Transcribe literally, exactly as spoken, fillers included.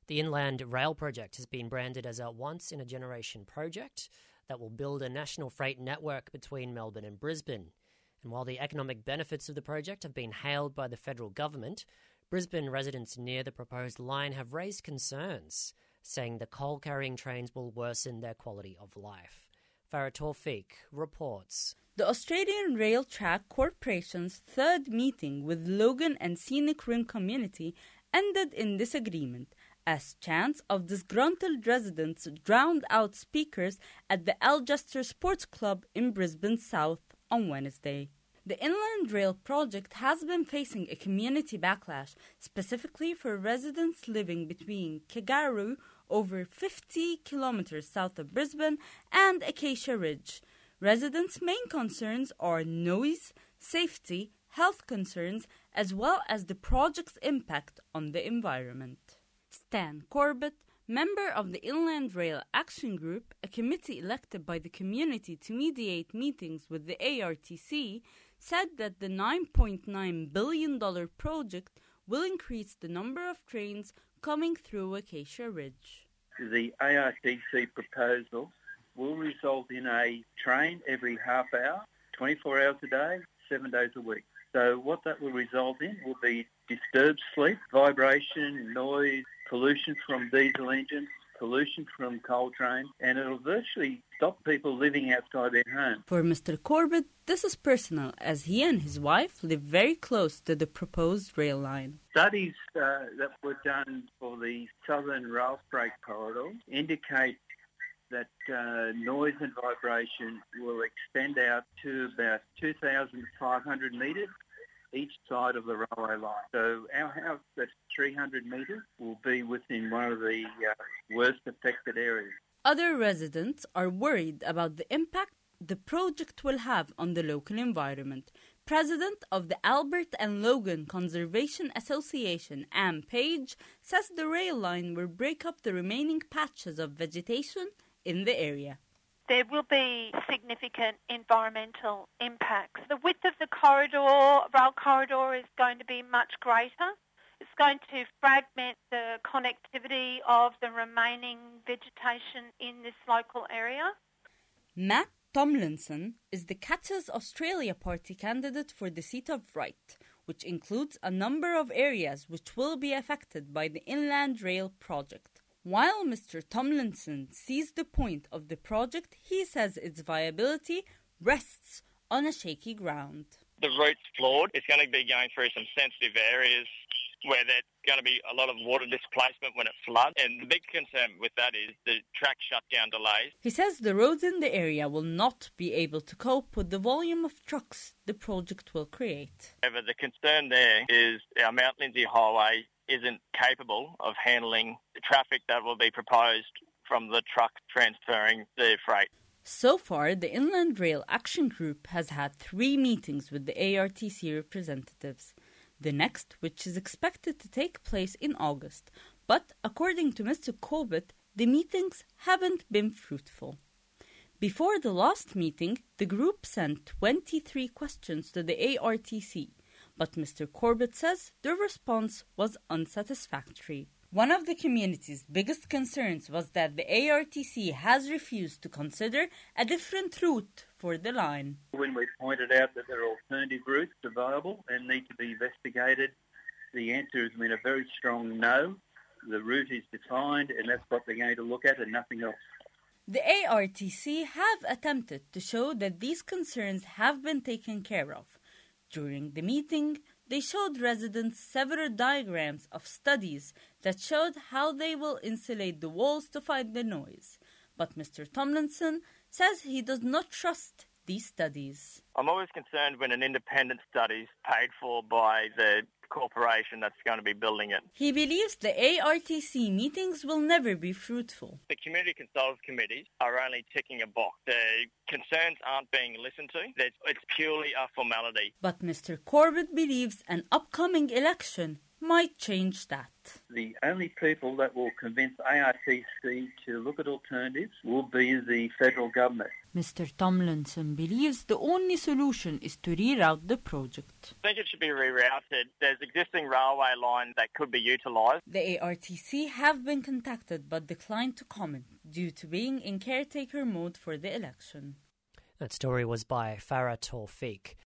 The Inland Rail project has been branded as a once-in-a-generation project that will build a national freight network between Melbourne and Brisbane. And while the economic benefits of the project have been hailed by the federal government, Brisbane residents near the proposed line have raised concerns, saying the coal-carrying trains will worsen their quality of life. Farah Tawfiq reports. The Australian Rail Track Corporation's third meeting with Logan and Scenic Rim community ended in disagreement, as chants of disgruntled residents drowned out speakers at the Algester Sports Club in Brisbane South on Wednesday. The Inland Rail project has been facing a community backlash, specifically for residents living between Kangaroo, over fifty kilometres south of Brisbane, and Acacia Ridge. Residents' main concerns are noise, safety, health concerns, as well as the project's impact on the environment. Stan Corbett, member of the Inland Rail Action Group, a committee elected by the community to mediate meetings with the A R T C, said that the nine point nine billion dollars project will increase the number of trains coming through Acacia Ridge. The A R T C proposal will result in a train every half hour, twenty-four hours a day, seven days a week. So what that will result in will be disturbed sleep, vibration, noise, pollution from diesel engines, pollution from coal trains, and it'll virtually stop people living outside their home. For Mister Corbett, this is personal, as he and his wife live very close to the proposed rail line. Studies uh, that were done for the Southern Rail Freight Corridor indicate that uh, noise and vibration will extend out to about two thousand five hundred metres each side of the railway line. So our house that's three hundred metres will be within one of the uh, worst affected areas. Other residents are worried about the impact the project will have on the local environment. President of the Albert and Logan Conservation Association, Anne Page, says the rail line will break up the remaining patches of vegetation in the area. There will be significant environmental impacts. The width of the corridor, rail corridor, is going to be much greater. It's going to fragment the connectivity of the remaining vegetation in this local area. Matt Tomlinson is the Catches Australia Party candidate for the seat of Wright, which includes a number of areas which will be affected by the Inland Rail project. While Mister Tomlinson sees the point of the project, he says its viability rests on a shaky ground. The route's flawed. It's going to be going through some sensitive areas where there's going to be a lot of water displacement when it floods. And the big concern with that is the track shutdown delays. He says the roads in the area will not be able to cope with the volume of trucks the project will create. However, the concern there is our Mount Lindesay Highway isn't capable of handling the traffic that will be proposed from the truck transferring the freight. So far, the Inland Rail Action Group has had three meetings with the A R T C representatives. The next, which is expected to take place in August. But, according to Mister Corbett, the meetings haven't been fruitful. Before the last meeting, the group sent twenty-three questions to the A R T C. But Mister Corbett says the response was unsatisfactory. One of the community's biggest concerns was that the A R T C has refused to consider a different route for the line. When we pointed out that there are alternative routes available and need to be investigated, the answer has been a very strong no. The route is defined and that's what they're going to look at and nothing else. The A R T C have attempted to show that these concerns have been taken care of. During the meeting, they showed residents several diagrams of studies that showed how they will insulate the walls to fight the noise. But Mister Tomlinson says he does not trust these studies. I'm always concerned when an independent study is paid for by the corporation that's going to be building it. He believes the A R T C meetings will never be fruitful. The community consultative committees are only ticking a box. The concerns aren't being listened to. It's purely a formality. But Mister Corbett believes an upcoming election might change that. The only people that will convince A R T C to look at alternatives will be the federal government. Mister Tomlinson believes the only solution is to reroute the project. I think it should be rerouted. There's existing railway lines that could be utilised. The A R T C have been contacted but declined to comment due to being in caretaker mode for the election. That story was by Farah Tawfiq.